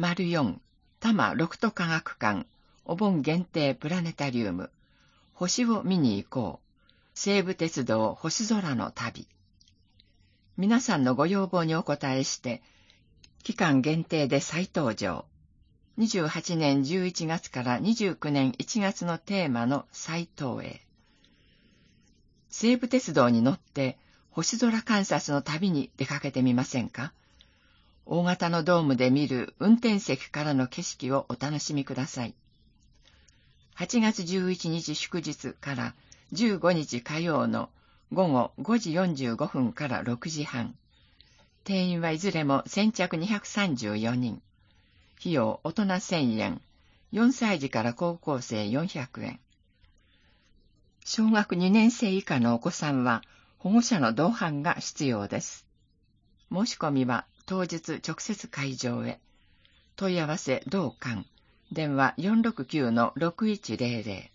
04多摩六都科学館お盆限定プラネタリウム星を見に行こう西武鉄道星空の旅。皆さんのご要望にお応えして期間限定で再登場。28年11月から29年1月のテーマの再投影。西武鉄道に乗って星空観察の旅に出かけてみませんか？大型のドームで見る運転席からの景色をお楽しみください。8月11日祝日から15日火曜の午後5時45分から6時半。定員はいずれも先着234人。費用大人1000円。4歳児から高校生400円。小学2年生以下のお子さんは保護者の同伴が必要です。申し込みは当日直接会場へ。問い合わせ同館。電話469-6100。